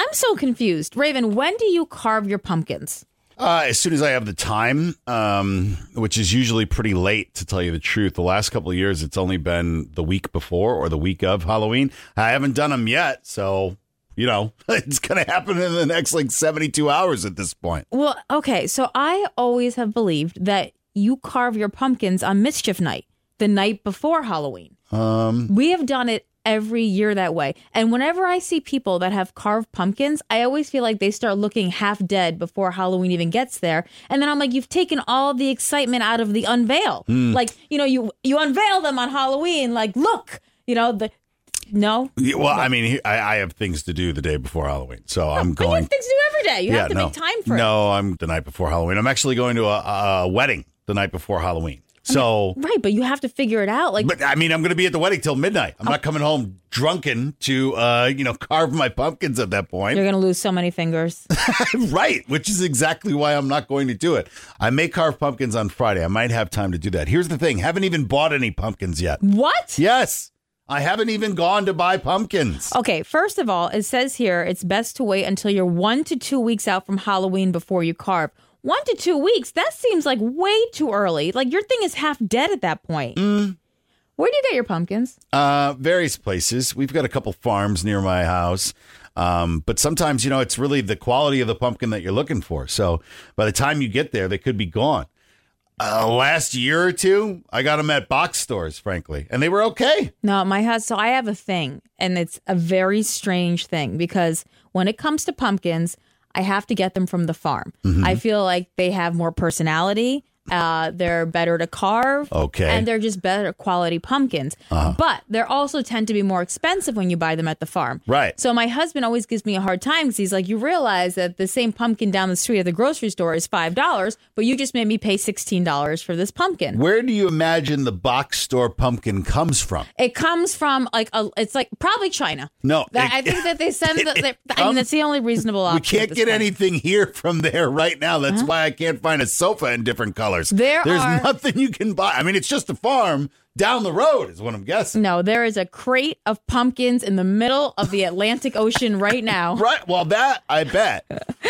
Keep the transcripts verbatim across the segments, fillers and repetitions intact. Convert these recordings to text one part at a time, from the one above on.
I'm so confused. Raven, when do you carve your pumpkins? Uh, as soon as I have the time, um, which is usually pretty late, to tell you the truth. The last couple of years, it's only been the week before or the week of Halloween. I haven't done them yet, so, you know, it's going to happen in the next, like, seventy-two hours at this point. Well, okay, so I always have believed that you carve your pumpkins on Mischief Night, the night before Halloween. Um, we have done it every year that way. And whenever I see people that have carved pumpkins, I always feel like they start looking half dead before Halloween even gets there. And then I'm like, you've taken all the excitement out of the unveil. Mm. Like, you know, you you unveil them on Halloween, like, look, you know, the no. Yeah, well, I mean, I, I have things to do the day before Halloween, so no, I'm but going. You have things to do every day. You yeah, have to no, make time for no, it. No, I'm the night before Halloween. I'm actually going to a, a wedding the night before Halloween. So I mean, right, but you have to figure it out. Like, but I mean, I'm going to be at the wedding till midnight. I'm oh. not coming home drunken to, uh, you know, carve my pumpkins at that point. You're going to lose so many fingers, right? Which is exactly why I'm not going to do it. I may carve pumpkins on Friday. I might have time to do that. Here's the thing: haven't even bought any pumpkins yet. What? Yes, I haven't even gone to buy pumpkins. Okay, first of all, it says here it's best to wait until you're one to two weeks out from Halloween before you carve. One to two weeks, that seems like way too early. Like, your thing is half dead at that point. Mm. Where do you get your pumpkins? Uh, various places. We've got a couple farms near my house. Um, but sometimes, you know, it's really the quality of the pumpkin that you're looking for. So by the time you get there, they could be gone. Uh, last year or two, I got them at box stores, frankly, and they were okay. No, my house. So I have a thing, and it's a very strange thing because when it comes to pumpkins, I have to get them from the farm. Mm-hmm. I feel like they have more personality. Uh, they're better to carve. Okay. And they're just better quality pumpkins. Uh-huh. But they also tend to be more expensive when you buy them at the farm. Right. So my husband always gives me a hard time because he's like, you realize that the same pumpkin down the street at the grocery store is five dollars, but you just made me pay sixteen dollars for this pumpkin. Where do you imagine the box store pumpkin comes from? It comes from like, a, it's like probably China. No. That, it, I think that they send, it, the, it they, I mean, that's the only reasonable option. We can't get point. anything here from there right now. That's huh? why I can't find a sofa in different colors. There There's are... nothing you can buy. I mean, it's just a farm down the road is what I'm guessing. No, there is a crate of pumpkins in the middle of the Atlantic Ocean right now. Right. Well, that I bet.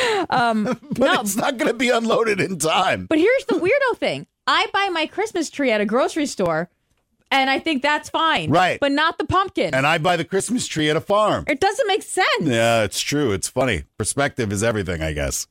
um, but no, it's not going to be unloaded in time. But here's the weirdo thing. I buy my Christmas tree at a grocery store, and I think that's fine. Right. But not the pumpkin. And I buy the Christmas tree at a farm. It doesn't make sense. Yeah, it's true. It's funny. Perspective is everything, I guess.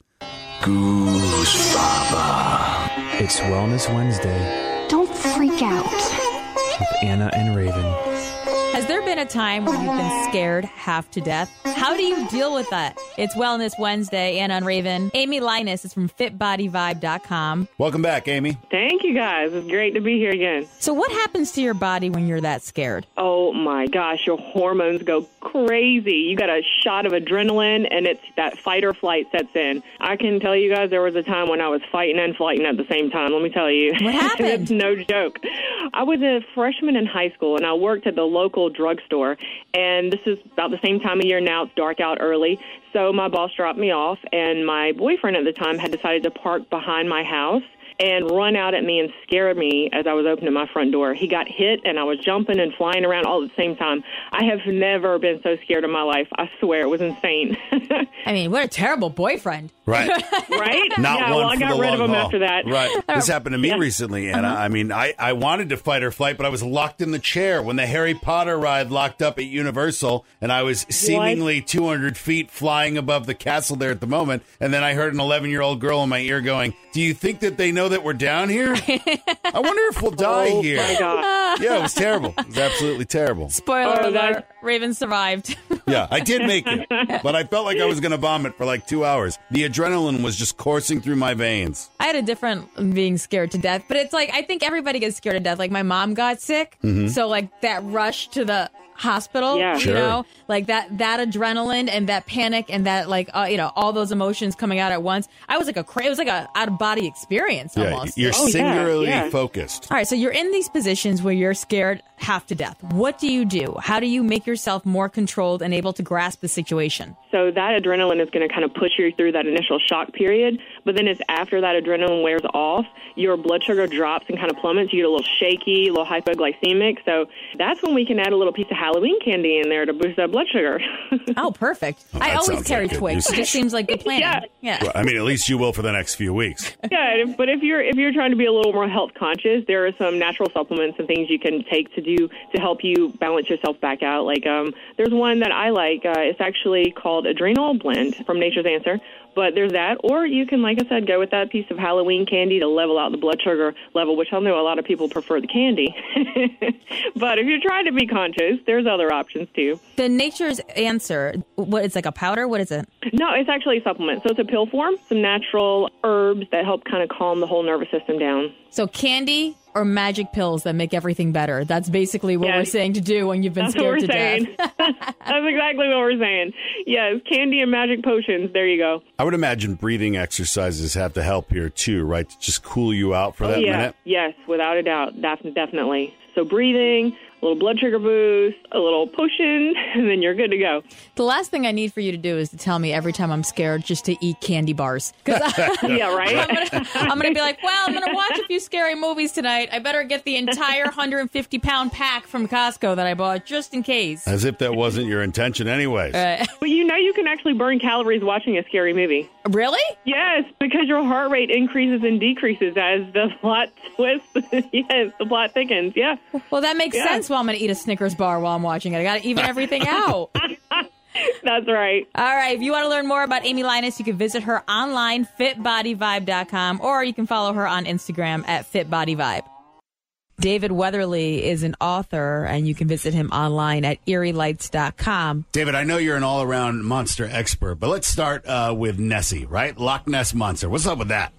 Goose Baba. It's Wellness Wednesday. Don't freak out. With Anna and Raven. Has there been a time when you've been scared half to death? How do you deal with that? It's Wellness Wednesday, Anna and Raven. Amy Linus is from fit body vibe dot com. Welcome back, Amy. Thank you, guys. It's great to be here again. So what happens to your body when you're that scared? Oh, my gosh. Your hormones go crazy. You got a shot of adrenaline, and it's that fight or flight sets in. I can tell you guys there was a time when I was fighting and flighting at the same time. Let me tell you. What happened? It's no joke. I was a freshman in high school, and I worked at the local drugstore. And this is about the same time of year now. It's dark out early. So my boss dropped me off, and my boyfriend at the time had decided to park behind my house and run out at me and scare me as I was opening my front door. He got hit, and I was jumping and flying around all at the same time. I have never been so scared in my life. I swear, it was insane. I mean, what a terrible boyfriend. Right. Right? Not yeah, one well, I for got the rid of long him haul. after that. Right. This happened to me Yeah. recently, Anna. Uh-huh. I mean, I, I wanted to fight or flight, but I was locked in the chair when the Harry Potter ride locked up at Universal, and I was seemingly two hundred feet flying above the castle there at the moment, and then I heard an eleven-year-old girl in my ear going, "Do you think that they know that we're down here? I wonder if we'll die oh, here." My God. Yeah, it was terrible. It was absolutely terrible. Spoiler Oh, alert, that- Raven survived. Yeah, I did make it, but I felt like I was going to vomit for like two hours. The adrenaline was just coursing through my veins. I had a different being scared to death, but it's like, I think everybody gets scared to death. Like, my mom got sick, Mm-hmm. so like that rush to the hospital, Yeah. you Sure. know, like that that adrenaline and that panic and that like uh, you know, all those emotions coming out at once. I was like a cra- it was like a out of body experience Yeah, almost. you're Oh, yeah, singularly yeah. focused. All right, so you're in these positions where you're scared half to death. What do you do? How do you make yourself more controlled and able to grasp the situation? So that adrenaline is going to kind of push you through that initial shock period. But then it's after that adrenaline wears off, your blood sugar drops and kind of plummets. You get a little shaky, a little hypoglycemic. So that's when we can add a little piece of Halloween candy in there to boost that blood sugar. Oh, perfect. Oh, I that always sounds carry like good Twix. It news. just seems like good planning. Yeah. Yeah. Well, I mean, at least you will for the next few weeks. Yeah, but if you're if you're trying to be a little more health conscious, there are some natural supplements and things you can take to do to help you balance yourself back out. Like um, there's one that I like. Uh, it's actually called Adrenal Blend from Nature's Answer. But there's that, or you can, like I said, go with that piece of Halloween candy to level out the blood sugar level, which I know a lot of people prefer the candy. But if you're trying to be conscious, there's other options too. The Nature's Answer, what, it's like a powder? What is it? No, it's actually a supplement. So it's a pill form, some natural herbs that help kind of calm the whole nervous system down. So candy or magic pills that make everything better. That's basically what Yes. we're saying to do when you've been That's scared what to we're saying. death. That's exactly what we're saying. Yes, candy and magic potions. There you go. I would imagine breathing exercises have to help here too, right? To just cool you out for that yeah. minute. Yes, without a doubt. Def- definitely. So breathing, a little blood sugar boost, a little potion, and then you're good to go. The last thing I need for you to do is to tell me every time I'm scared just to eat candy bars. Because Yeah, right? I'm going to be like, well, I'm going to watch a few scary movies tonight. I better get the entire one hundred fifty pound pack from Costco that I bought just in case. As if that wasn't your intention anyways. Uh, But you know you can actually burn calories watching a scary movie. really? Yes, because your heart rate increases and decreases as the plot twists. Yes, the plot thickens. Yeah. Well, that makes Yeah. sense. Well, I'm going to eat a Snickers bar while I'm watching it. I got to even everything out. That's right. All right. If you want to learn more about Amy Linus, you can visit her online, fit body vibe dot com, or you can follow her on Instagram at fit body vibe. David Weatherly is an author, and you can visit him online at eerie lights dot com. David, I know you're an all-around monster expert, but let's start uh, with Nessie, right? Loch Ness Monster. What's up with that?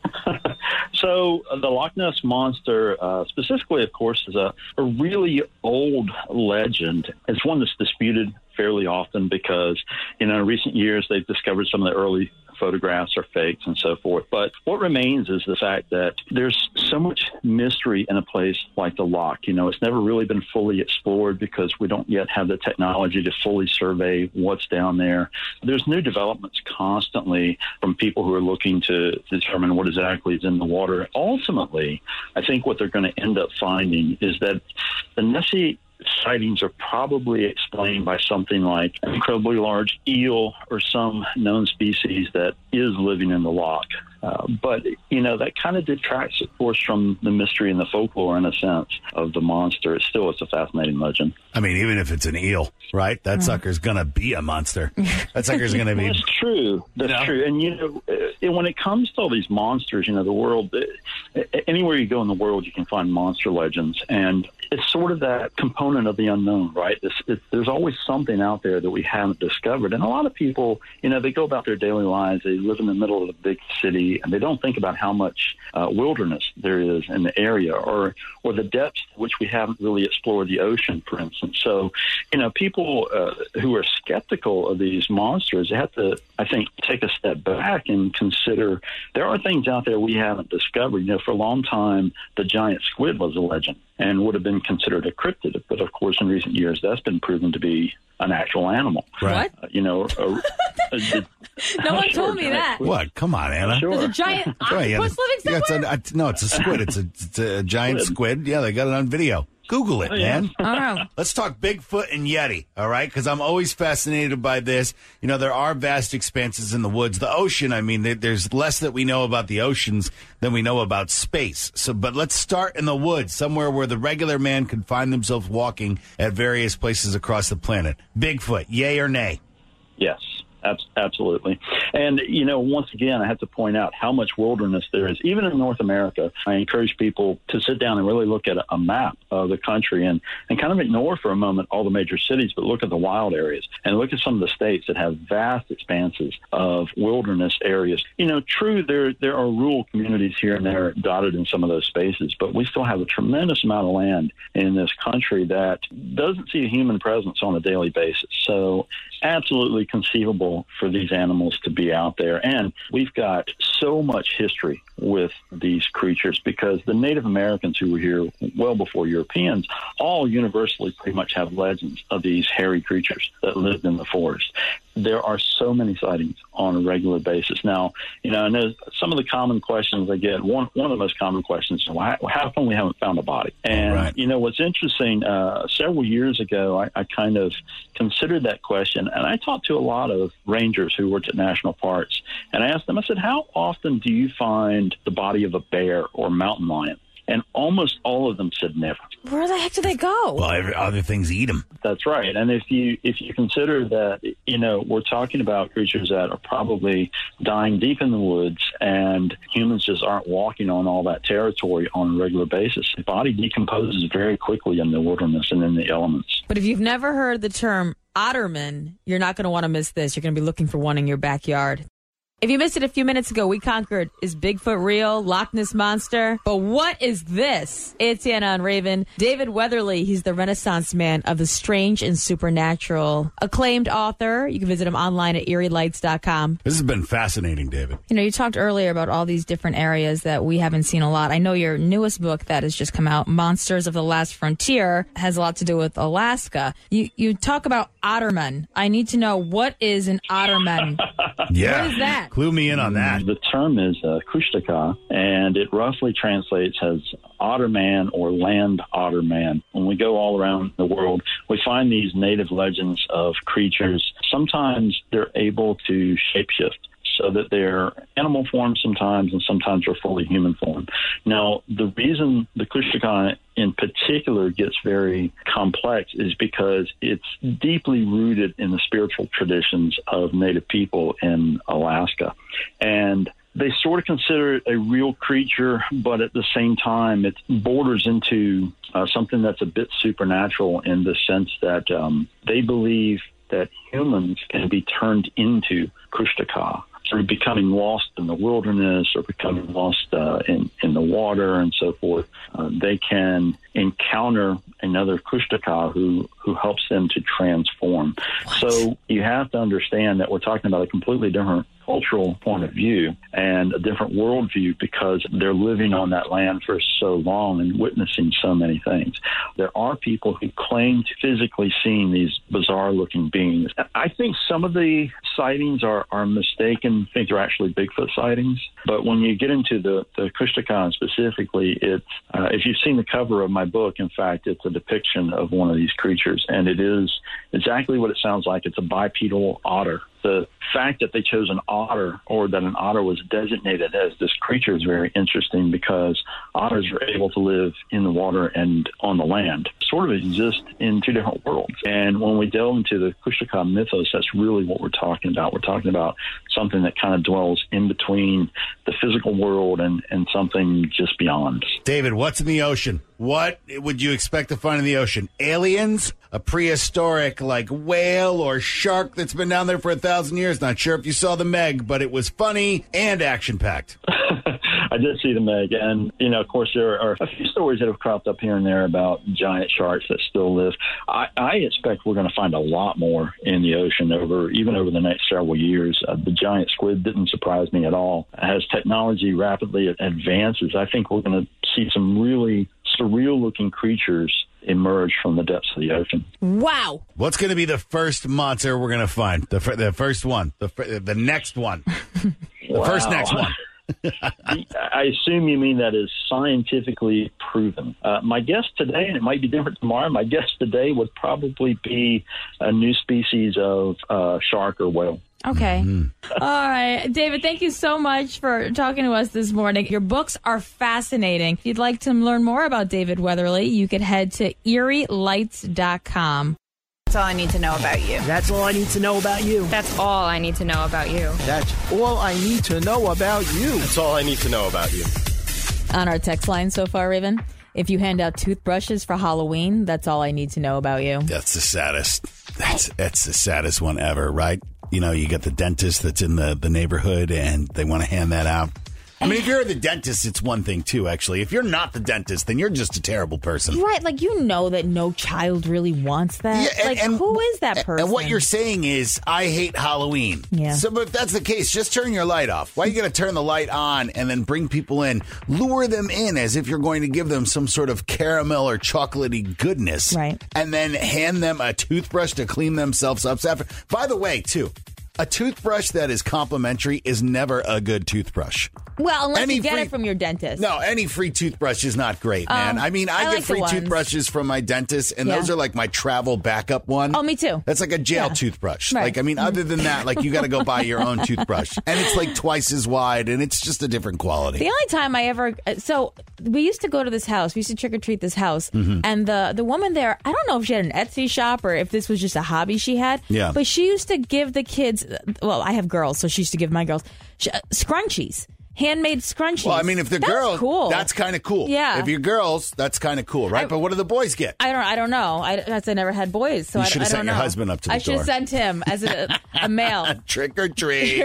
So uh, the Loch Ness Monster, uh, specifically, of course, is a, a really old legend. It's one that's disputed fairly often because, you know, in recent years they've discovered some of the early photographs are fakes and so forth. But what remains is the fact that there's so much mystery in a place like the Loch. You know, it's never really been fully explored because we don't yet have the technology to fully survey what's down there. There's new developments constantly from people who are looking to determine what exactly is in the water. Ultimately, I think what they're going to end up finding is that the Nessie sightings are probably explained by something like an incredibly large eel or some known species that is living in the loch. Uh, but, you know, that kind of detracts, of course, from the mystery and the folklore, in a sense, of the monster. It's still, it's a fascinating legend. I mean, even if it's an eel, right? That sucker's going to be a monster. That sucker's going to be... That's true. That's You know? true. And, you know, uh, when it comes to all these monsters, you know, the world, uh, anywhere you go in the world, you can find monster legends. And it's sort of that component of the unknown, right? It's, it, there's always something out there that we haven't discovered. And a lot of people, you know, they go about their daily lives. They live in the middle of a big city, and they don't think about how much uh, wilderness there is in the area, or or the depths to which we haven't really explored the ocean, for instance. So, you know, people uh, who are skeptical of these monsters, they have to, I think, take a step back and consider there are things out there we haven't discovered. You know, for a long time, the giant squid was a legend and would have been considered a cryptid. But, of course, in recent years, that's been proven to be an actual animal. Right. Uh, you know, a, a, a, No one sure, told me giant that. squid. What? Come on, Anna. Sure. There's a giant Right, yeah, octopus living yeah, somewhere? it's a, no, it's a squid. It's a, it's a giant squid. Yeah, they got it on video. Google it, Oh, yeah. man. I don't know. Let's talk Bigfoot and Yeti, all right? Because I'm always fascinated by this. You know, there are vast expanses in the woods. The ocean, I mean, there, there's less that we know about the oceans than we know about space. So, but let's start in the woods, somewhere where the regular man can find themselves walking at various places across the planet. Bigfoot, yay or nay? Yes, abs- absolutely. And, you know, once again, I have to point out how much wilderness there is. Even in North America, I encourage people to sit down and really look at a, a map of the country and, and kind of ignore for a moment all the major cities, but look at the wild areas and look at some of the states that have vast expanses of wilderness areas. You know, true, there, there are rural communities here and there dotted in some of those spaces, but we still have a tremendous amount of land in this country that doesn't see a human presence on a daily basis. So absolutely conceivable for these animals to be out there. And we've got so much history with these creatures because the Native Americans who were here well before Europeans all universally pretty much have legends of these hairy creatures that lived in the forest. There are so many sightings on a regular basis. Now, you know, I know some of the common questions I get, one one of the most common questions is, why, how come we haven't found a body? And, right. you know, what's interesting, uh, several years ago, I, I kind of considered that question, and I talked to a lot of rangers who worked at national parks, and I asked them, I said, how often do you find the body of a bear or mountain lion? And almost all of them said never. Where the heck do they go? Well, every, other things eat them. That's right. And if you if you consider that, you know, we're talking about creatures that are probably dying deep in the woods, and humans just aren't walking on all that territory on a regular basis. The body decomposes very quickly in the wilderness and in the elements. But if you've never heard the term otterman, you're not going to want to miss this. You're going to be looking for one in your backyard. If you missed it a few minutes ago, we conquered, is Bigfoot real? Loch Ness Monster? But what is this? It's Anna and Raven. David Weatherly, he's the Renaissance man of the strange and supernatural. Acclaimed author. You can visit him online at erie lights dot com. This has been fascinating, David. You know, you talked earlier about all these different areas that we haven't seen a lot. I know your newest book that has just come out, Monsters of the Last Frontier, has a lot to do with Alaska. You you talk about otterman. I need to know, what is an otterman? Yeah. What is that? Clue me in on that. The term is uh, Kushtaka, and it roughly translates as otterman or land otterman. When we go all around the world, we find these native legends of creatures. Sometimes they're able to shapeshift, so that they're animal form sometimes, and sometimes they're fully human form. Now, the reason the Kushtaka in particular gets very complex is because it's deeply rooted in the spiritual traditions of Native people in Alaska. And they sort of consider it a real creature, but at the same time, it borders into uh, something that's a bit supernatural in the sense that um, they believe that humans can be turned into Kushtaka, through becoming lost in the wilderness or becoming lost uh, in, in the water and so forth. Uh, they can encounter another Kushtaka who, who helps them to transform. What? So you have to understand that we're talking about a completely different cultural point of view and a different worldview because they're living on that land for so long and witnessing so many things. There are people who claim to physically seeing these bizarre-looking beings. I think some of the sightings are, are mistaken. I think they're actually Bigfoot sightings. But when you get into the, the Kushtaka specifically, it's, uh, if you've seen the cover of my book, in fact, it's a depiction of one of these creatures, and it is exactly what it sounds like. It's a bipedal otter. The fact that they chose an otter, or that an otter was designated as this creature, is very interesting because otters are able to live in the water and on the land, sort of exist in two different worlds. And when we delve into the Kushtaka mythos, that's really what we're talking about. We're talking about something that kind of dwells in between the physical world and, and something just beyond. David, what's in the ocean? What would you expect to find in the ocean? Aliens? A prehistoric, like, whale or shark that's been down there for a thousand years? Not sure if you saw the Meg, but it was funny and action-packed. I did see the Meg, and, you know, of course, there are a few stories that have cropped up here and there about giant sharks that still live. I, I expect we're going to find a lot more in the ocean over, even over the next several years. Uh, the giant squid didn't surprise me at all. As technology rapidly advances, I think we're going to see some really surreal-looking creatures emerge from the depths of the ocean. Wow. What's going to be the first monster we're going to find? The, f- the first one. The, f- the next one. The Wow. first next one. I assume you mean that is scientifically proven. Uh, my guess today, and it might be different tomorrow, my guess today would probably be a new species of uh, shark or whale. Okay. Mm-hmm. All right. David, thank you so much for talking to us this morning. Your books are fascinating. If you'd like to learn more about David Weatherly, you could head to erie lights dot com. That's all I need to know about you. That's all I need to know about you. That's all I need to know about you. That's all I need to know about you. That's all I need to know about you. On our text line so far, Raven, if you hand out toothbrushes for Halloween, that's all I need to know about you. That's the saddest. That's that's the saddest one ever, right? You know, you got the dentist that's in the, the neighborhood and they want to hand that out. I mean, if you're the dentist, it's one thing, too, actually. If you're not the dentist, then you're just a terrible person. Right, like, you know that no child really wants that. Yeah, and, like, and, who is that person? And what you're saying is, I hate Halloween. Yeah. So, but if that's the case, just turn your light off. Why are you going to turn the light on and then bring people in? Lure them in as if you're going to give them some sort of caramel or chocolatey goodness. Right. And then hand them a toothbrush to clean themselves up after. By the way, too, a toothbrush that is complimentary is never a good toothbrush. Well, unless Any you get free- it from your dentist. No, any free toothbrush is not great, man. Um, I mean, I, I get like the free ones. toothbrushes from my dentist, and Yeah. those are like my travel backup one. Oh, me too. That's like a jail Yeah. toothbrush. Right. Like, I mean, other than that, like, you got to go buy your own toothbrush. And it's like twice as wide, and it's just a different quality. The only time I ever so we used to go to this house. We used to trick or treat this house, Mm-hmm. and the the woman there. I don't know if she had an Etsy shop or if this was just a hobby she had. Yeah. But she used to give the kids. Well, I have girls, so she used to give my girls sh- scrunchies, handmade scrunchies. Well, I mean, if they're That's girls, cool. that's kind of cool. Yeah. If you're girls, that's kind of cool, right? I- but what do the boys get? I don't. I don't know. I, I, I never had boys, so You I, should I have don't sent know. your husband up to the I should door. have sent him as a, a male. Trick or treat.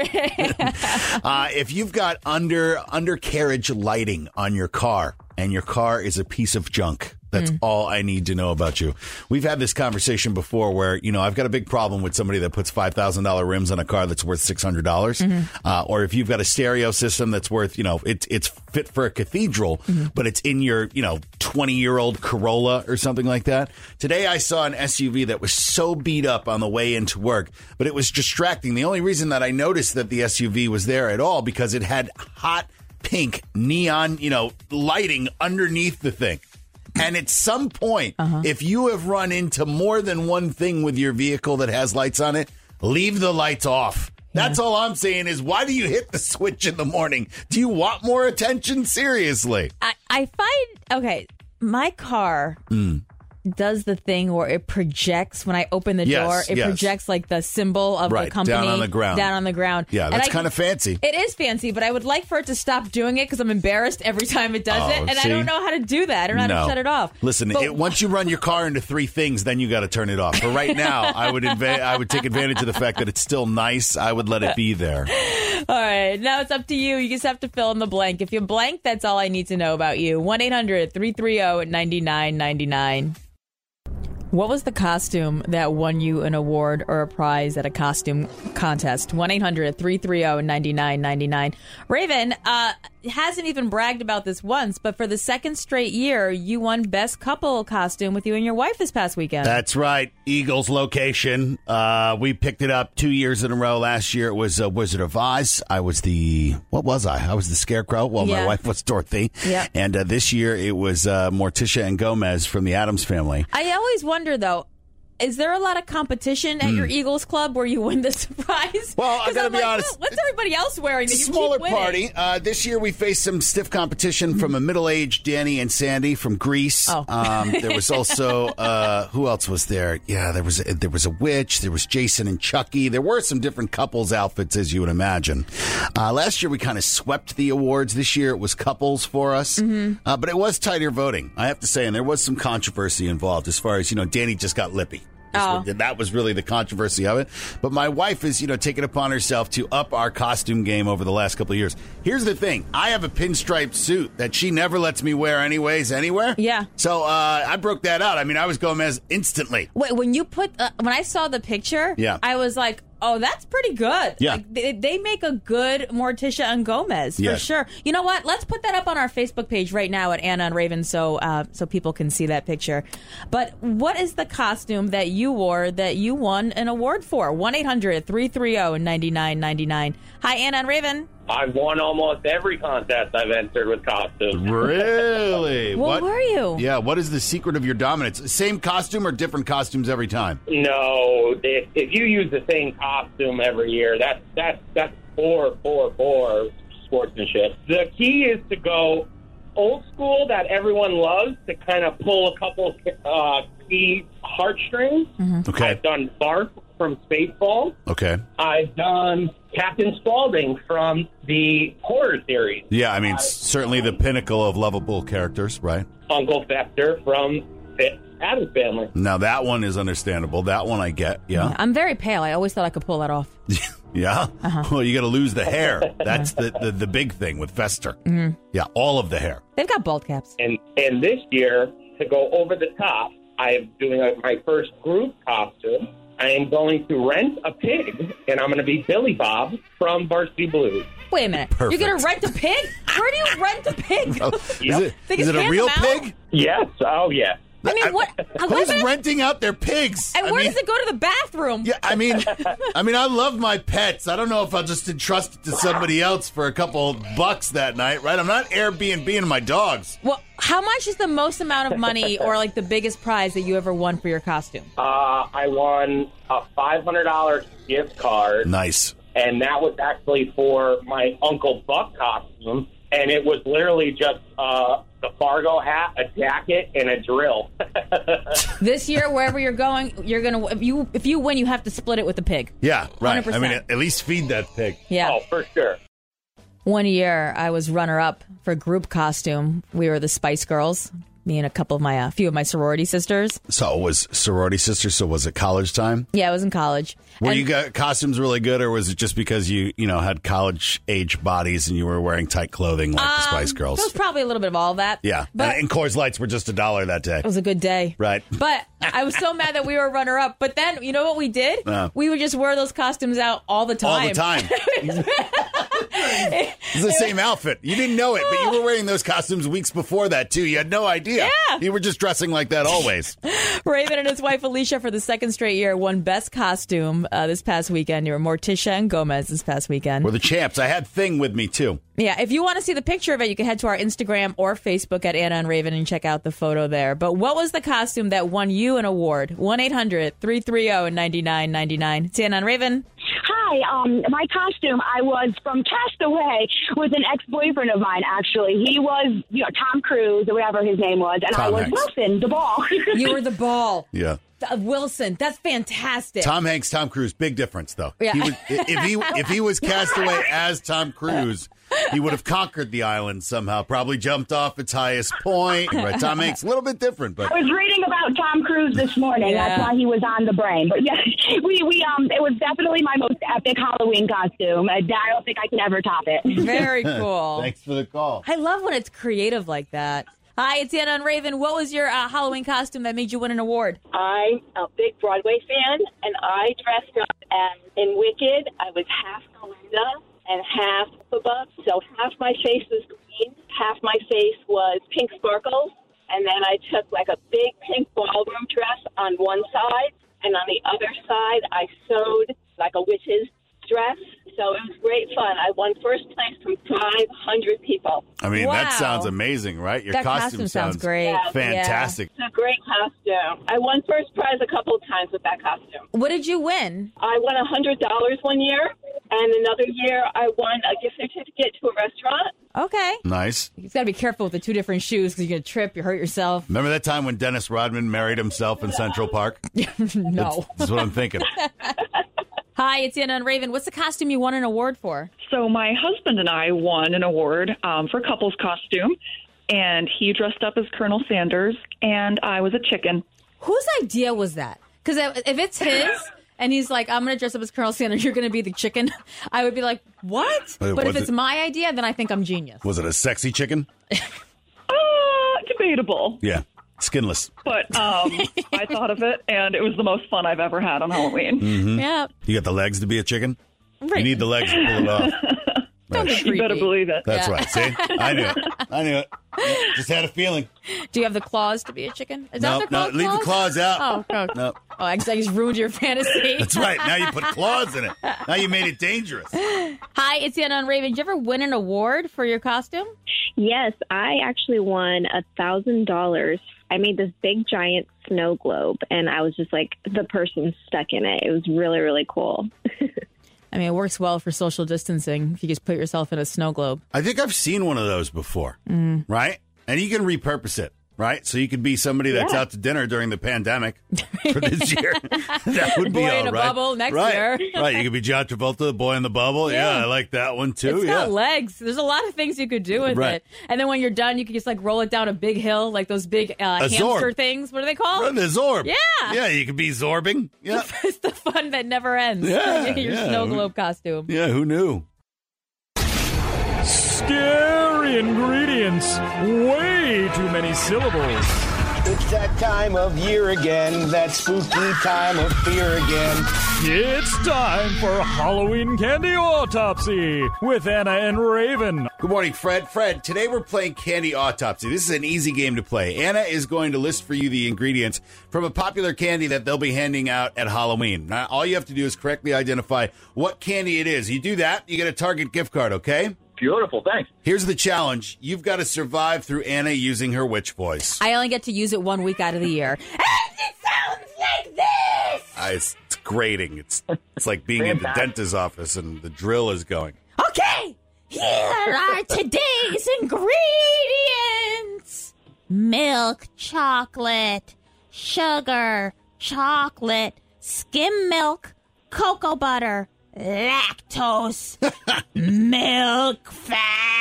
uh, if you've got under undercarriage lighting on your car and your car is a piece of junk, that's Mm. all I need to know about you. We've had this conversation before where, you know, I've got a big problem with somebody that puts five thousand dollars rims on a car that's worth six hundred dollars. Mm-hmm. Uh, or if you've got a stereo system that's worth, you know, it, it's fit for a cathedral, Mm-hmm. but it's in your, you know, twenty-year-old Corolla or something like that. Today I saw an S U V that was so beat up on the way into work, but it was distracting. The only reason that I noticed that the S U V was there at all because it had hot pink neon, you know, lighting underneath the thing. And at some point, Uh-huh. if you have run into more than one thing with your vehicle that has lights on it, leave the lights off. That's all I'm saying is, why do you hit the switch in the morning? Do you want more attention? Seriously. I, I find okay. My car does the thing where it projects when I open the Yes, door. It yes. projects like the symbol of Right, the company down on the ground. Down on the ground. Yeah, And that's I- kind of fancy. It is fancy, but I would like for it to stop doing it because I'm embarrassed every time it does Oh, it, and see? I don't know how to do that. I don't know how No. to shut it off. Listen, But- it, once you run your car into three things, then you got to turn it off. But right now, I would inva- I would take advantage of the fact that it's still nice. I would let it be there. All right, now it's up to you. You just have to fill in the blank. If you blank, that's all I need to know about you. one eight hundred three three zero nine nine nine nine. What was the costume that won you an award or a prize at a costume contest? one eight hundred three three zero nine nine nine nine. Raven uh, hasn't even bragged about this once, but for the second straight year, you won Best Couple Costume with you and your wife this past weekend. That's right. Eagles location. Uh, we picked it up two years in a row. Last year it was uh, Wizard of Oz. I was the, what was I? I was the Scarecrow. Well, Yeah. my wife was Dorothy. Yeah. And uh, this year it was uh, Morticia and Gomez from the Addams Family. I always wonder, though, is there a lot of competition at your Eagles club where you win this prize? Hmm. Well, I 'Cause gotta I'm be like, honest. "What- What's everybody else wearing that It's a you smaller keep winning?" party. Uh, this year we faced some stiff competition from a middle-aged Danny and Sandy from Greece. Oh. Um, there was also uh, who else was there? Yeah, there was a, there was a witch. There was Jason and Chucky. There were some different couples outfits, as you would imagine. Uh, last year we kind of swept the awards. This year it was couples for us, Mm-hmm. uh, but it was tighter voting, I have to say, and there was some controversy involved as far as, you know, Danny just got lippy. Oh. That was really the controversy of it. But my wife is, you know, taking it upon herself to up our costume game over the last couple of years. Here's the thing. I have a pinstriped suit that she never lets me wear anyways, anywhere. Yeah. So uh, I broke that out. I mean, I was Gomez instantly. Wait, when you put uh, when I saw the picture, Yeah. I was like, "Oh, that's pretty good." Yeah. Like, they, they make a good Morticia and Gomez for Yes. sure. You know what? Let's put that up on our Facebook page right now at Anna and Raven, so uh, so people can see that picture. But what is the costume that you wore that you won an award for? one eight hundred three three zero nine nine nine nine. Hi, Anna and Raven. I've won almost every contest I've entered with costumes. Really? What what were you? Yeah. What is the secret of your dominance? Same costume or different costumes every time? No, if, if you use the same costume every year, that's that's that's poor, poor, poor sportsmanship. The key is to go old school that everyone loves to kind of pull a couple uh, key heartstrings. Okay. I've done Barf from Spaceball. Okay. I've done Captain Spaulding from the horror series. Yeah. I mean, certainly the pinnacle of lovable characters, right? Uncle Fester from the Addams Family. Now that one is understandable. That one I get. Yeah. I'm very pale. I always thought I could pull that off. Yeah? Uh-huh. Well, you got to lose the hair. That's the, the, the big thing with Fester. Mm-hmm. Yeah, all of the hair. They've got bald caps. And and this year, to go over the top, I am doing a, my first group costume. I am going to rent a pig, and I'm going to be Billy Bob from Varsity Blues. Wait a minute. Perfect. You're going to rent a pig? Where do you rent a pig? Oh, Yep. Is it, They is can it a hand real them out? pig? Yes. Oh, yes. I mean, what? Who's what- renting out their pigs? And I where mean, does it go to the bathroom? Yeah, I mean, I mean, I love my pets. I don't know if I'll just entrust it to somebody else for a couple bucks that night, right? I'm not Airbnb-ing my dogs. Well, how much is the most amount of money or like the biggest prize that you ever won for your costume? Uh, I won a five hundred dollars gift card, Nice. and that was actually for my Uncle Buck costume, and it was literally just uh, the Fargo hat, a jacket, and a drill. This year, wherever you're going, you're gonna if you if you win, you have to split it with the pig. Yeah, right. one hundred percent. I mean, at least feed that pig. Yeah. Oh, for sure. One year, I was runner-up for group costume. We were the Spice Girls. Me and a couple of my, a uh, few of my sorority sisters. So it was sorority sisters. So was it college time? Yeah, I was in college. Were And- you got costumes really good, or was it just because you you know had college age bodies and you were wearing tight clothing like the Spice Um, Girls? It was probably a little bit of all of that. Yeah, But and, and Coors Lights were just a dollar that day. it was a good day. Right. But I was so mad that we were runner up. But then, you know what we did? Uh. We would just wear those costumes out all the time. All the time. It's the same outfit. You didn't know it, but you were wearing those costumes weeks before that, too. You had no idea. Yeah. You were just dressing like that always. Raven and his wife Alicia, for the second straight year, won Best Costume uh, this past weekend. You were Morticia and Gomez this past weekend. We're the champs. I had Thing with me, too. Yeah, if you want to see the picture of it, you can head to our Instagram or Facebook at Anna and Raven and check out the photo there. But what was the costume that won you an award? one eight hundred three three zero nine nine nine nine. It's Anna and Raven. Hi, um, my costume, I was from Castaway with an ex-boyfriend of mine, actually. He was, you know, Tom Cruise or whatever his name was, and Tom I was Hanks. Wilson, the ball. You were the ball. Yeah. Uh, Wilson, that's fantastic. Tom Hanks, Tom Cruise, big difference though. Yeah. He would, if he if he was Castaway as Tom Cruise, he would have conquered the island somehow. Probably jumped off its highest point. Right, Tom Hanks, a little bit different, but I was reading about Tom Cruise this morning. Yeah. That's why he was on the brain. But yeah, we, we um, it was definitely my most epic Halloween costume. I don't think I can ever top it. Very cool. thanks for the call. I love when it's creative like that. Hi, it's Anna and Raven. What was your uh, Halloween costume that made you win an award? I'm a big Broadway fan, and I dressed up as in Wicked. I was half Melinda and half Elphaba, so half my face was green, half my face was pink sparkles, and then I took like a big pink ballroom dress on one side, and on the other side I sewed like a witch's dress. So it was great fun. I won first place from five hundred people. I mean, Wow. that sounds amazing, right? Your That costume, costume sounds great. Yeah. fantastic. It's a great costume. I won first prize a couple of times with that costume. What did you win? I won one hundred dollars one year, and another year I won a gift certificate to a restaurant. Okay. Nice. You got to be careful with the two different shoes because you're going to trip, you hurt yourself. Remember that time when Dennis Rodman married himself in Central Park? No. That's what I'm thinking. Hi, it's Anna and Raven. What's the costume you won an award for? So my husband and I won an award um, for couples costume, and he dressed up as Colonel Sanders, and I was a chicken. Whose idea was that? Because if it's his and he's like, I'm going to dress up as Colonel Sanders, you're going to be the chicken, I would be like, what? Wait, but if was it's it- my idea, then I think I'm genius. Was it a sexy chicken? Uh, debatable. Yeah. Skinless. But um, I thought of it, and it was the most fun I've ever had on Halloween. Mm-hmm. Yeah. You got the legs to be a chicken? Right. You need the legs to pull it off. Don't Right. be You better creepy. believe it. That's Yeah. right. See? I knew it. I knew it. Just had a feeling. Do you have the claws to be a chicken? Is No, that no, what they're leave the called, claws out. Oh, no. No. Oh, I just I just ruined your fantasy. That's right. Now you put claws in it. Now you made it dangerous. Hi, it's Anna and Raven. Did you ever win an award for your costume? Yes, I actually won a thousand dollars. I made this big giant snow globe, and I was just like the person stuck in it. It was really, really cool. I mean, it works well for social distancing if you just put yourself in a snow globe. I think I've seen one of those before, Mm. right? And you can repurpose it. Right? So you could be somebody that's Yeah. out to dinner during the pandemic for this year. That would be Boy all in a right. bubble next right. year. Right. You could be John Travolta, the boy in the bubble. Yeah, Yeah. I like that one too. It's yeah. got legs. There's a lot of things you could do with Right. it. And then when you're done, you can just like roll it down a big hill, like those big uh, A hamster Zorb. things. What are they called? Right, the Zorb. Yeah. Yeah, you could be Zorbing. Yeah. It's the fun that never ends. Yeah, Your yeah. snow globe costume. Yeah, who knew? Scary ingredients. Way too many syllables. It's that time of year again, that spooky time of fear again. It's time for Halloween Candy Autopsy with Anna and Raven. Good morning, Fred. Fred, today we're playing Candy Autopsy. This is an easy game to play. Anna is going to list for you the ingredients from a popular candy that they'll be handing out at Halloween. Now, all you have to do is correctly identify what candy it is. You do that, you get a Target gift card, okay? Beautiful, thanks. Here's the challenge. You've got to survive through Anna using her witch voice. I only get to use it one week out of the year. Uh, it's, it's grating. It's it's like being in the dentist's office and the drill is going. Okay, here are today's ingredients. Milk, chocolate, sugar, chocolate, skim milk, cocoa butter, lactose, milk fat,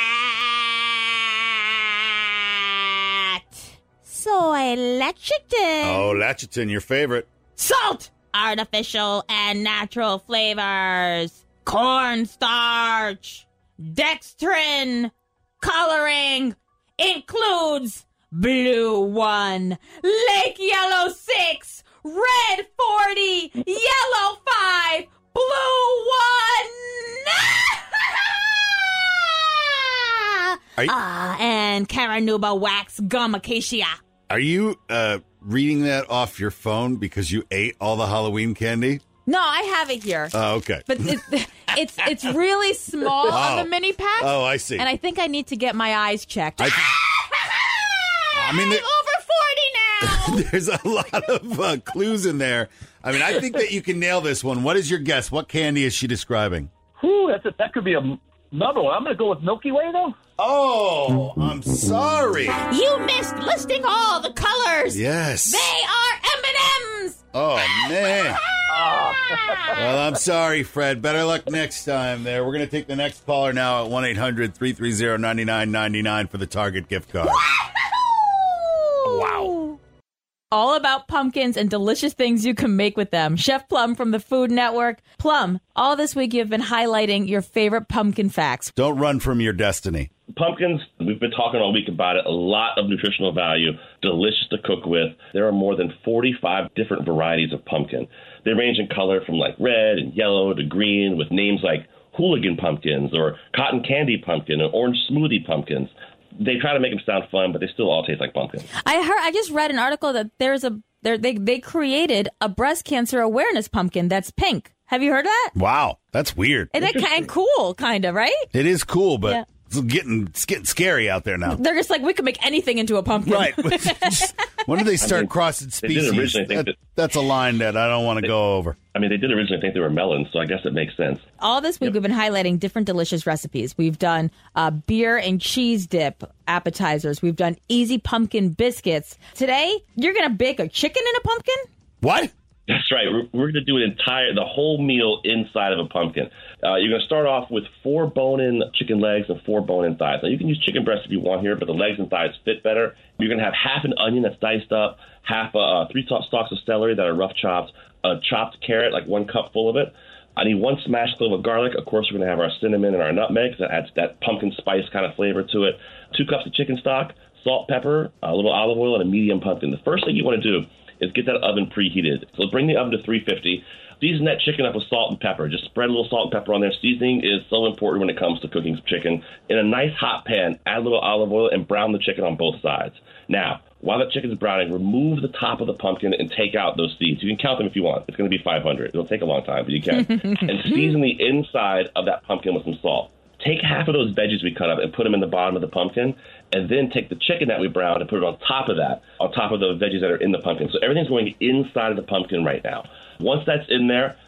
soy lecithin, Oh, Latchiton, your favorite. salt, artificial and natural flavors, cornstarch, dextrin, coloring, includes blue one, lake yellow six, red forty, yellow five, blue one. Are you- Ah, and Caranuba wax gum acacia. Are you uh, reading that off your phone because you ate all the Halloween candy? No, I have it here. Oh, okay. But it, it's it's really small on Oh. the mini pack. Oh, I see. And I think I need to get my eyes checked. I, I mean, there- over forty now. there's a lot of uh, clues in there. I mean, I think that you can nail this one. What is your guess? What candy is she describing? Whew, that's a, that could be a, another one. I'm going to go with Milky Way, though. Oh, I'm sorry. You missed listing all the colors. Yes. They are M and M's. Oh, man. Well, I'm sorry, Fred. Better luck next time there. We're going to take the next caller now at one eight hundred three three zero nine nine nine nine for the Target gift card. Wow. All about pumpkins and delicious things you can make with them. Chef Plum from the Food Network. Plum, all this week you've been highlighting your favorite pumpkin facts. Don't run from your destiny. Pumpkins, we've been talking all week about it. A lot of nutritional value, delicious to cook with. There are more than forty-five different varieties of pumpkin. They range in color from like red and yellow to green with names like hooligan pumpkins or cotton candy pumpkin or orange smoothie pumpkins. They try to make them sound fun, but they still all taste like pumpkin. I heard. I just read an article that there's a there they they created a breast cancer awareness pumpkin that's pink. Have you heard of that? Wow, that's weird. And it's kind of cool, kind of, right? It is cool, but Yeah. it's getting it's getting scary out there now. They're just like, we could make anything into a pumpkin. Right. When do they start I mean, crossing they did species? originally think That- that- that's a line that I don't want to go over. I mean, they did originally think they were melons, so I guess it makes sense. All this week, we've been highlighting different delicious recipes. We've done uh, beer and cheese dip appetizers. We've done easy pumpkin biscuits. Today, you're going to bake a chicken in a pumpkin? What? That's right. We're, we're going to do an entire, the whole meal inside of a pumpkin. Uh, you're going to start off with four bone-in chicken legs and four bone-in thighs. Now, you can use chicken breast if you want here, but the legs and thighs fit better. You're going to have half an onion that's diced up, half uh, three stalks of celery that are rough chopped, a chopped carrot, like one cup full of it. I need one smashed clove of garlic. Of course, we're going to have our cinnamon and our nutmeg. That adds that pumpkin spice kind of flavor to it. Two cups of chicken stock, salt, pepper, a little olive oil, and a medium pumpkin. The first thing you want to do is get that oven preheated. So bring the oven to three fifty. Season that chicken up with salt and pepper. Just spread a little salt and pepper on there. Seasoning is so important when it comes to cooking chicken. In a nice hot pan, add a little olive oil and brown the chicken on both sides. Now, while the chicken's browning, remove the top of the pumpkin and take out those seeds. You can count them if you want. It's going to be five hundred. It'll take a long time, but you can. And season the inside of that pumpkin with some salt. Take half of those veggies we cut up and put them in the bottom of the pumpkin, and then take the chicken that we browned and put it on top of that, on top of the veggies that are in the pumpkin. So everything's going inside of the pumpkin right now. Once that's in there,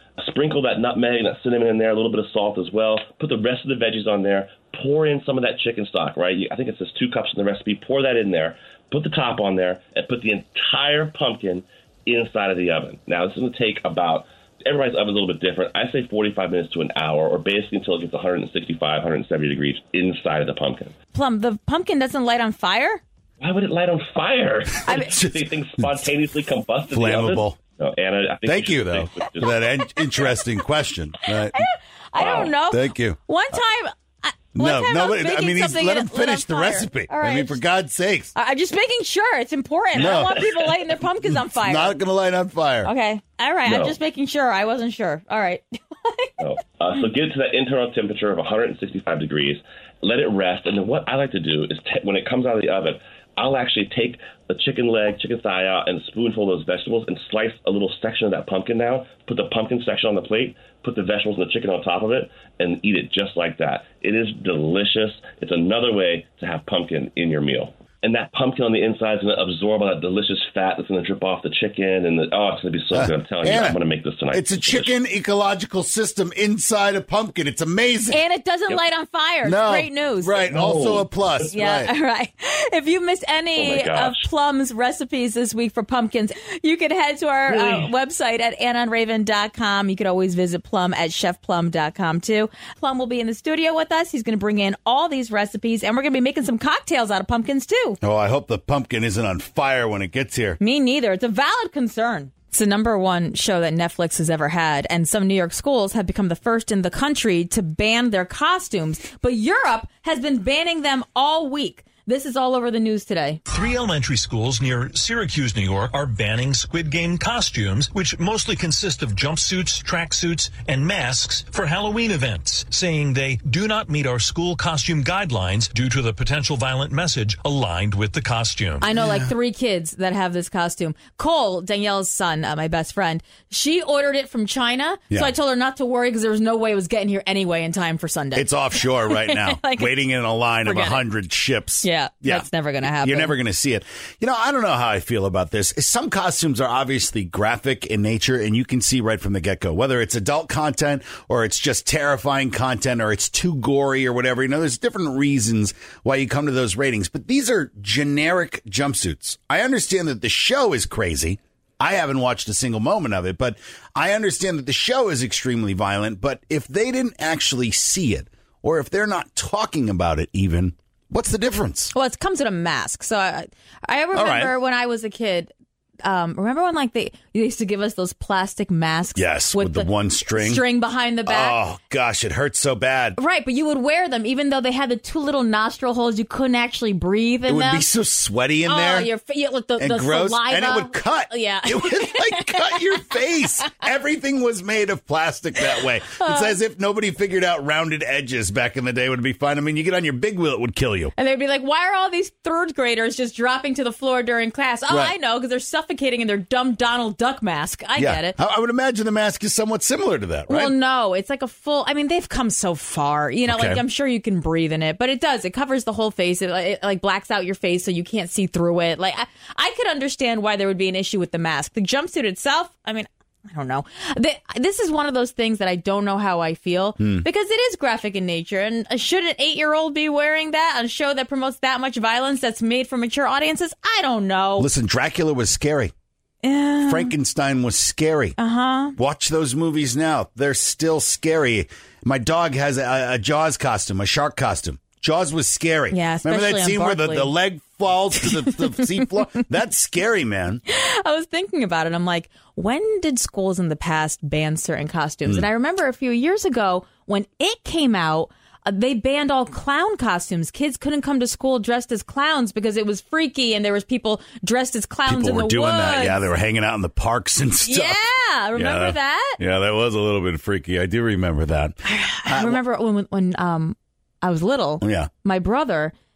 Sprinkle that nutmeg and that cinnamon in there, a little bit of salt as well. Put the rest of the veggies on there. Pour in some of that chicken stock, right? I think it says two cups in the recipe. Pour that in there. Put the top on there and put the entire pumpkin inside of the oven. Now, this is going to take about, everybody's oven's a little bit different. I say forty-five minutes to an hour, or basically until it gets one sixty-five, one seventy degrees inside of the pumpkin. Plum, the pumpkin doesn't light on fire? Why would it light on fire? I mean, Do they think spontaneously combust in Flammable. the oven? No, Anna, I think Thank you, should though, just- for that in- interesting question. Right. I don't know. Thank you. One time... I, one No, time no, I was but, I baking mean, he's, something let and him it lit finish on the fire. recipe. All I right. mean, for God's sakes. I- I'm just making sure. It's important. I No. don't want people lighting their pumpkins on fire. Not going to light on fire. Okay. All right. No. I'm just making sure. I wasn't sure. All right. No. Uh, so get it to that internal temperature of one sixty-five degrees. Let it rest. And then what I like to do is t- when it comes out of the oven, I'll actually take the chicken leg, chicken thigh out, and a spoonful of those vegetables and slice a little section of that pumpkin down, put the pumpkin section on the plate, put the vegetables and the chicken on top of it, and eat it just like that. It is delicious. It's another way to have pumpkin in your meal. And that pumpkin on the inside is going to absorb all that delicious fat that's going to drip off the chicken. And the, oh, it's going to be so Uh, good. I'm telling you, Anna, I'm going to make this tonight. It's a chicken ecological system inside a pumpkin. It's amazing. And it doesn't Yep. light on fire. It's No. great news. Right. No. Also a plus. Yeah, Right. all right. If you missed any Oh my of gosh. Plum's recipes this week for pumpkins, you can head to our Really? uh, website at anna and raven dot com. You could always visit Plum at chef plum dot com, too. Plum will be in the studio with us. He's going to bring in all these recipes, and we're going to be making some cocktails out of pumpkins, too. Oh, I hope the pumpkin isn't on fire when it gets here. Me neither. It's a valid concern. It's the number one show that Netflix has ever had, and some New York schools have become the first in the country to ban their costumes, but Europe has been banning them all week. This is all over the news today. Three elementary schools near Syracuse, New York, are banning Squid Game costumes, which mostly consist of jumpsuits, tracksuits, and masks for Halloween events, saying they do not meet our school costume guidelines due to the potential violent message aligned with the costume. I know like three kids that have this costume. Cole, Danielle's son, uh, my best friend, she ordered it from China, Yeah. so I told her not to worry because there was no way it was getting here anyway in time for Sunday. It's offshore right now, Like, waiting in a line of a forget it. hundred ships. Yeah, that's never going to happen. You're never going to see it. You know, I don't know how I feel about this. Some costumes are obviously graphic in nature, and you can see right from the get-go, whether it's adult content or it's just terrifying content or it's too gory or whatever. You know, there's different reasons why you come to those ratings. But these are generic jumpsuits. I understand that the show is crazy. I haven't watched a single moment of it, but I understand that the show is extremely violent. But if they didn't actually see it, or if they're not talking about it even, what's the difference? Well, it comes with a mask. So I, I remember right. when I was a kid. Um, remember when like they, they used to give us those plastic masks? Yes, with, the, one string. string behind the back. Oh, gosh, it hurts so bad. Right, but you would wear them even though they had the two little nostril holes. You couldn't actually breathe in It would them. be so sweaty in oh, there. your fa- you, look, the, and the gross, saliva. and it would cut. Yeah. It would like cut your face. Everything was made of plastic that way. It's as if nobody figured out rounded edges back in the day would be fine. I mean, you get on your big wheel, it would kill you. And they'd be like, why are all these third graders just dropping to the floor during class? Oh, Right. I know, because they're suffocating in their dumb Donald Duck mask. I yeah. get it. I, I would imagine the mask is somewhat similar to that, right? Well, no, it's like a full, I mean, they've come so far, you know, Okay. like I'm sure you can breathe in it, but it does. It covers the whole face. It, it like blacks out your face so you can't see through it. Like I, I could understand why there would be an issue with the mask. The jumpsuit itself, I mean, I don't know. The, this is one of those things that I don't know how I feel Hmm. because it is graphic in nature. And uh, should an eight-year-old be wearing that on a show that promotes that much violence that's made for mature audiences? I don't know. Listen, Dracula was scary. Uh, Frankenstein was scary. Uh-huh. Watch those movies now. They're still scary. My dog has a, a Jaws costume, a shark costume. Jaws was scary. Yeah, Remember especially that on scene where the, Barkley. the leg falls to the, the seafloor? That's scary, man. I was thinking about it. I'm like, when did schools in the past ban certain costumes? Mm. And I remember a few years ago when it came out, uh, they banned all clown costumes. Kids couldn't come to school dressed as clowns because it was freaky and there was people dressed as clowns People in were the doing that. woods. Yeah, they were hanging out in the parks and stuff. Yeah, remember Yeah. that? Yeah, that was a little bit freaky. I do remember that. I remember when when um I was little. Yeah. My brother,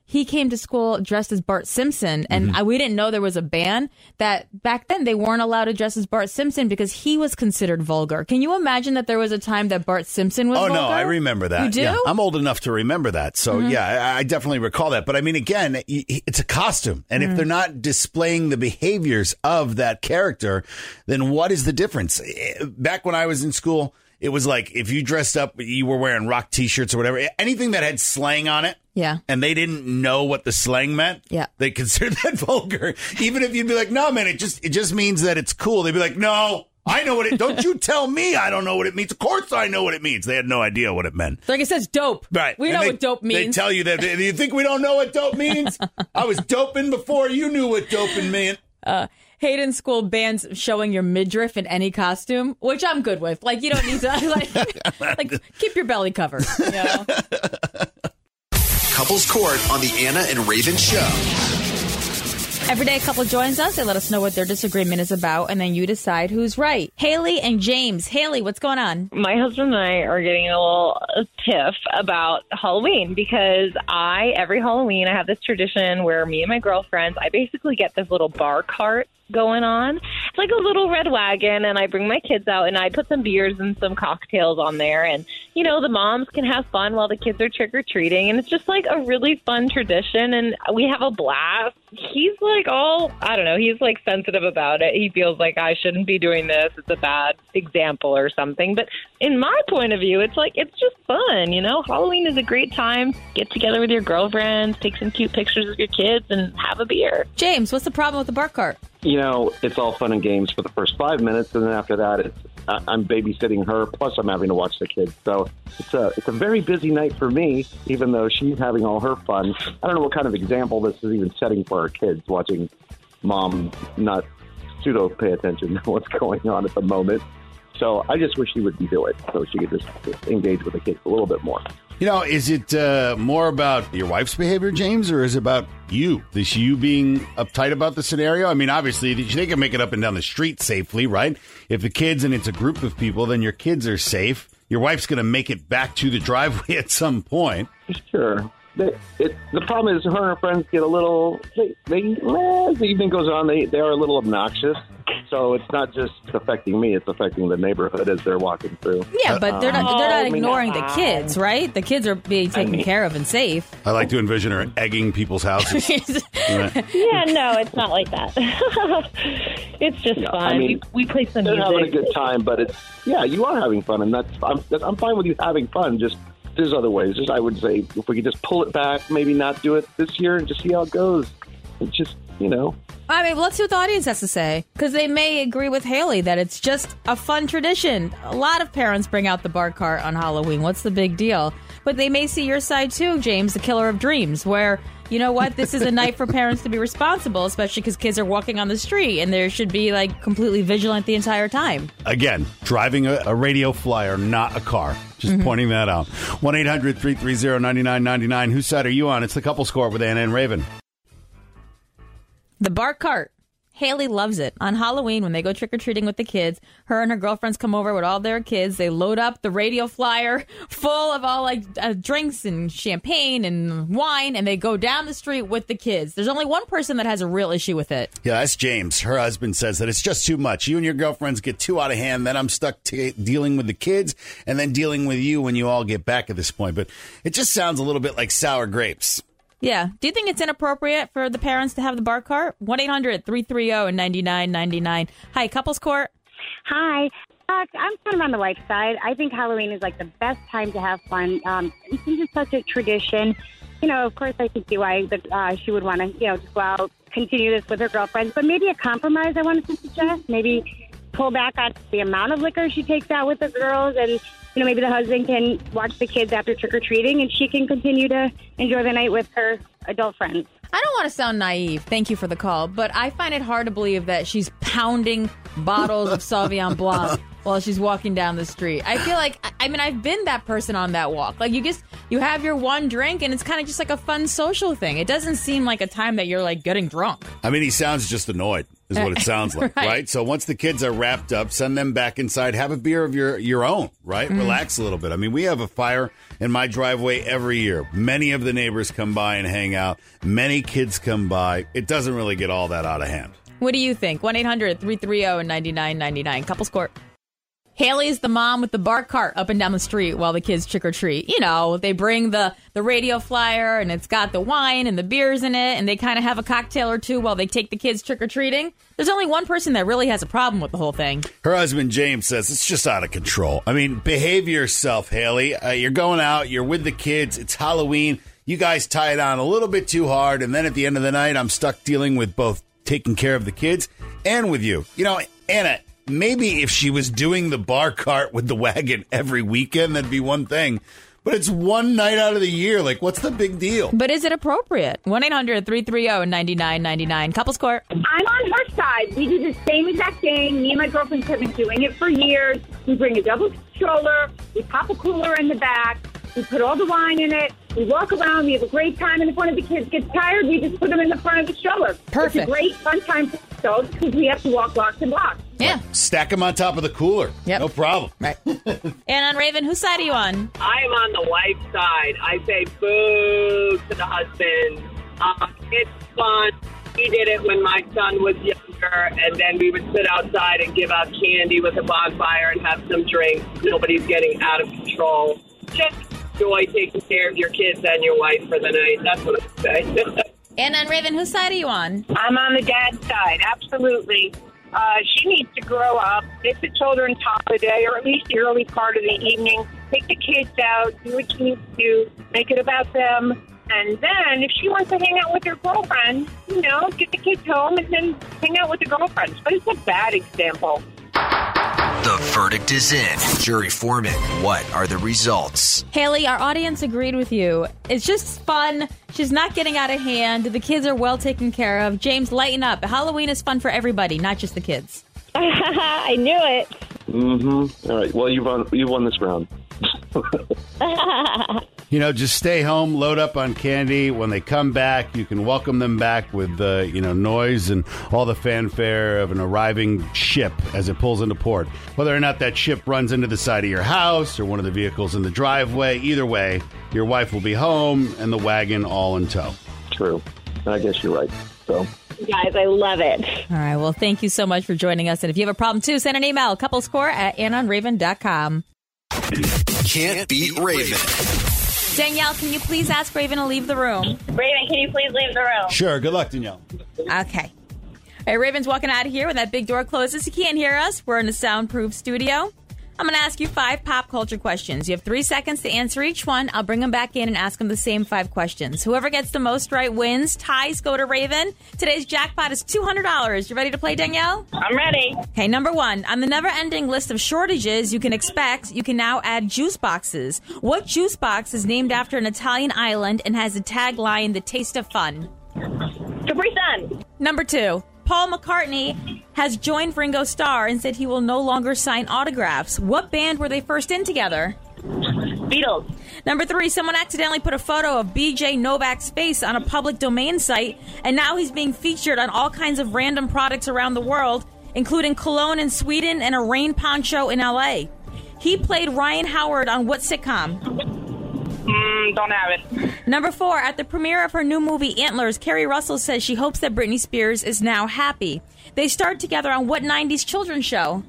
he came to school dressed as Bart Simpson, and Mm-hmm. I, we didn't know there was a ban that back then they weren't allowed to dress as Bart Simpson because he was considered vulgar. Can you imagine that there was a time that Bart Simpson was Oh, vulgar? no, I remember that. You do? Yeah, I'm old enough to remember that. So, Mhm. yeah, I, I definitely recall that. But I mean, again, y- it's a costume. And Mhm. if they're not displaying the behaviors of that character, then what is the difference? Eh, Back when I was in school, it was like if you dressed up, you were wearing rock T-shirts or whatever, anything that had slang on it. Yeah. And they didn't know what the slang meant. Yeah. They considered that vulgar. Even if you'd be like, no, man, it just it just means that it's cool. They'd be like, no, I know what it, don't you tell me I don't know what it means. Of course I know what it means. They had no idea what it meant. Like it says dope. Right. We And know they- what dope means. They tell you that. Do you think we don't know what dope means? I was doping before you knew what doping meant. Uh, Hayden School bans showing your midriff in any costume, which I'm good with. Like, you don't need to, like, like keep your belly covered. You know? Couples Court on the Anna and Raven Show. Every day a couple joins us. They let us know what their disagreement is about, and then you decide who's right. Haley and James. Haley, what's going on? My husband and I are getting a little tiff about Halloween because I, every Halloween, I have this tradition where me and my girlfriends, I basically get this little bar cart going on. It's like a little red wagon, and I bring my kids out, and I put some beers and some cocktails on there, and, you know, the moms can have fun while the kids are trick-or-treating, and it's just, like, a really fun tradition, and we have a blast. He's, like, all, I don't know, he's, like, sensitive about it. He feels like I shouldn't be doing this. It's a bad example or something, but in my point of view, it's, like, it's just fun, you know? Halloween is a great time. Get together with your girlfriends, take some cute pictures of your kids, and have a beer. James, what's the problem with the bar cart? You know, it's all fun and games for the first five minutes, and then after that, it's I- I'm babysitting her. Plus, I'm having to watch the kids. So it's a it's a very busy night for me, even though she's having all her fun. I don't know what kind of example this is even setting for our kids, watching mom not pseudo pay attention to what's going on at the moment. So I just wish she would do it so she could just, just engage with the kids a little bit more. You know, is it uh, more about your wife's behavior, James, or is it about you? Is you being uptight about the scenario? I mean, obviously, they can make it up and down the street safely, right? If the kids and it's a group of people, then your kids are safe. Your wife's going to make it back to the driveway at some point. Sure. They, it, the problem is her and her friends get a little, they, they as the evening goes on, they, they are a little obnoxious. So it's not just affecting me, it's affecting the neighborhood as they're walking through. Yeah, but they're not, they're not I mean, ignoring the kids, right? The kids are being taken I mean- care of and safe. I like to envision her egging people's houses. Right. Yeah, no, it's not like that. It's just Yeah, fun. I mean, we, we play some They're music. having a good time, but it's, yeah, you are having fun, and that's, I'm, that's, I'm fine with you having fun. Just, there's other ways. Just, I would say, if we could just pull it back, maybe not do it this year and just see how it goes. It's just, you know. I mean, let's see what the audience has to say, because they may agree with Haley that it's just a fun tradition. A lot of parents bring out the bar cart on Halloween. What's the big deal? But they may see your side too, James, the killer of dreams, where, you know what, this is a night for parents to be responsible, especially because kids are walking on the street, and there should be, like, completely vigilant the entire time. Again, driving a, a radio flyer, not a car. Just Mhm. pointing that out. one eight hundred three three zero nine nine nine nine. Whose side are you on? It's the Couples Court with Anna and Raven. The bar cart. Haley loves it. On Halloween, when they go trick-or-treating with the kids, her and her girlfriends come over with all their kids. They load up the radio flyer full of all, like, uh, drinks and champagne and wine, and they go down the street with the kids. There's only one person that has a real issue with it. Yeah, that's James. Her husband says that it's just too much. You and your girlfriends get too out of hand. Then I'm stuck t- dealing with the kids and then dealing with you when you all get back at this point. But it just sounds a little bit like sour grapes. Yeah. Do you think it's inappropriate for the parents to have the bar cart? one eight hundred three three zero nine nine nine nine. Hi, Couples Court. Hi. Uh, I'm kind of on the wife side. I think Halloween is like the best time to have fun. Um, it's just such a tradition. You know, of course, I can see why the, uh, she would want to, you know, just go out, continue this with her girlfriends. But maybe a compromise I wanted to suggest. Maybe pull back on the amount of liquor she takes out with the girls, and, you know, maybe the husband can watch the kids after trick-or-treating, and she can continue to enjoy the night with her adult friends. I don't want to sound naive. Thank you for the call. But I find it hard to believe that she's pounding bottles of Sauvignon Blanc while she's walking down the street. I feel like, I mean, I've been that person on that walk. Like, you just, you have your one drink, and it's kind of just like a fun social thing. It doesn't seem like a time that you're, like, getting drunk. I mean, he sounds just annoyed. is what it sounds like, right. right? So once the kids are wrapped up, send them back inside. Have a beer of your, your own, right? Mm. Relax a little bit. I mean, we have a fire in my driveway every year. Many of the neighbors come by and hang out. Many kids come by. It doesn't really get all that out of hand. What do you think? one eight hundred three three zero nine nine nine nine. Couples Court. Haley's the mom with the bar cart up and down the street while the kids trick-or-treat. You know, they bring the, the radio flyer, and it's got the wine and the beers in it, and they kind of have a cocktail or two while they take the kids trick-or-treating. There's only one person that really has a problem with the whole thing. Her husband, James, says it's just out of control. I mean, behave yourself, Haley. Uh, you're going out. You're with the kids. It's Halloween. You guys tie it on a little bit too hard, and then at the end of the night, I'm stuck dealing with both taking care of the kids and with you. You know, Anna, maybe if she was doing the bar cart with the wagon every weekend, that'd be one thing. But it's one night out of the year. Like, what's the big deal? But is it appropriate? one eight hundred three three zero nine nine nine nine. Couples Court. I'm on her side. We do the same exact thing. Me and my girlfriends have been doing it for years. We bring a double stroller. We pop a cooler in the back. We put all the wine in it. We walk around. We have a great time. And if one of the kids gets tired, we just put them in the front of the stroller. Perfect. It's a great fun time for adults because we have to walk blocks and blocks. Yeah. Stack them on top of the cooler. Yep. No problem. Right. And on Raven, whose side are you on? I'm on the wife's side. I say boo to the husband. Uh, it's fun. He did it when my son was younger, and then we would sit outside and give out candy with a bonfire and have some drinks. Nobody's getting out of control. Just enjoy taking care of your kids and your wife for the night. That's what I say. And on Raven, whose side are you on? I'm on the dad's side, absolutely. Uh, she needs to grow up. It's a children's holiday, or at least the early part of the evening. Take the kids out, do what you need to do, make it about them. And then if she wants to hang out with her girlfriend, you know, get the kids home and then hang out with the girlfriends. But it's a bad example. The verdict is in. Jury foreman, what are the results? Haley, our audience agreed with you. It's just fun. She's not getting out of hand. The kids are well taken care of. James, lighten up. Halloween is fun for everybody, not just the kids. I knew it. Mm-hmm. All right. Well, you've won, you've won this round. You know, just stay home, load up on candy. When they come back, you can welcome them back with, uh, you know, noise and all the fanfare of an arriving ship as it pulls into port. Whether or not that ship runs into the side of your house or one of the vehicles in the driveway, either way, your wife will be home and the wagon all in tow. True. I guess you're right. So, guys, I love it. All right. Well, thank you so much for joining us. And if you have a problem, too, send an email, couplescore at anna on raven dot com. Can't beat Raven. Danielle, can you please ask Raven to leave the room? Raven, can you please leave the room? Sure. Good luck, Danielle. Okay. All right, Raven's walking out of here when that big door closes. You can't hear us. We're in a soundproof studio. I'm going to ask you five pop culture questions. You have three seconds to answer each one. I'll bring them back in and ask them the same five questions. Whoever gets the most right wins. Ties go to Raven. Today's jackpot is two hundred dollars. You ready to play, Danielle? I'm ready. Okay, number one. On the never-ending list of shortages you can expect, you can now add juice boxes. What juice box is named after an Italian island and has a tagline, "The Taste of Fun"? Capri Sun. Number two. Paul McCartney has joined Ringo Starr and said he will no longer sign autographs. What band were they first in together? Beatles. Number three, someone accidentally put a photo of B J Novak's face on a public domain site, and now he's being featured on all kinds of random products around the world, including cologne in Sweden and a rain poncho in L A. He played Ryan Howard on what sitcom? Mm, don't have it. Number four, at the premiere of her new movie Antlers, Kerry Russell says she hopes that Britney Spears is now happy. They starred together on what nineties children's show?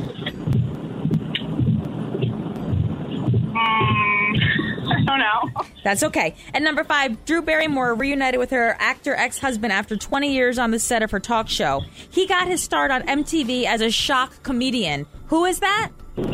Mm, I don't know. That's okay. And number five, Drew Barrymore reunited with her actor ex-husband after twenty years on the set of her talk show. He got his start on M T V as a shock comedian. Who is that?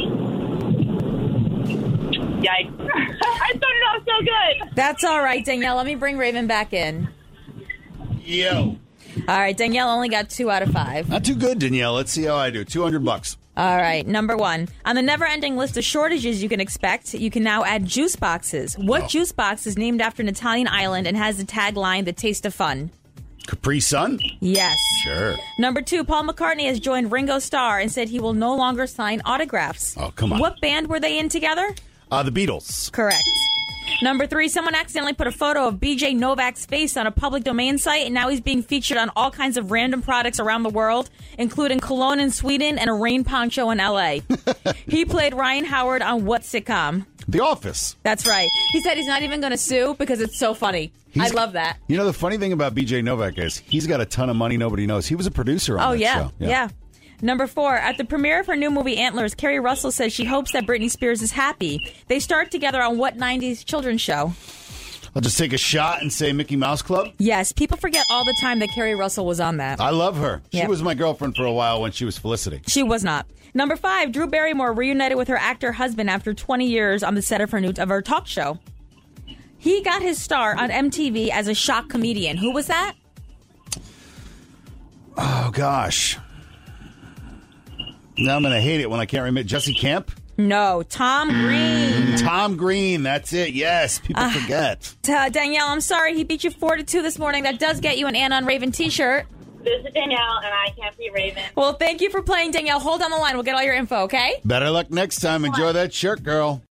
Yikes. I started off so good. That's all right, Danielle. Let me bring Raven back in. Yo. All right, Danielle only got two out of five. Not too good, Danielle. Let's see how I do. two hundred bucks. All right, number one. On the never-ending list of shortages you can expect, you can now add juice boxes. What oh. juice box is named after an Italian island and has the tagline, "The Taste of Fun"? Capri Sun? Yes. Sure. Number two, Paul McCartney has joined Ringo Starr and said he will no longer sign autographs. Oh, come on. What band were they in together? Uh, the Beatles. Correct. Number three, someone accidentally put a photo of B J Novak's face on a public domain site, and now he's being featured on all kinds of random products around the world, including cologne in Sweden and a rain poncho in L A. He played Ryan Howard on what sitcom? The Office. That's right. He said he's not even going to sue because it's so funny. He's, I love that. You know, the funny thing about B J Novak is he's got a ton of money nobody knows. He was a producer on oh, that yeah. show. Yeah. yeah. Number four, at the premiere of her new movie Antlers, Kerry Russell says she hopes that Britney Spears is happy. They starred together on what nineties children's show? I'll just take a shot and say Mickey Mouse Club. Yes, people forget all the time that Kerry Russell was on that. I love her. She Yep. was my girlfriend for a while when she was Felicity. She was not. Number five, Drew Barrymore reunited with her actor husband after twenty years on the set of her new of her talk show. He got his start on M T V as a shock comedian. Who was that? Oh, gosh. Now I'm going to hate it when I can't remember. Jesse Camp? No, Tom Green. Tom Green, that's it. Yes, people Uh, forget. Uh, Danielle, I'm sorry. He beat you four to two this morning. That does get you an Anna and Raven t-shirt. This is Danielle, and I can't be Raven. Well, thank you for playing, Danielle. Hold on the line. We'll get all your info, okay? Better luck next time. Enjoy that shirt, girl.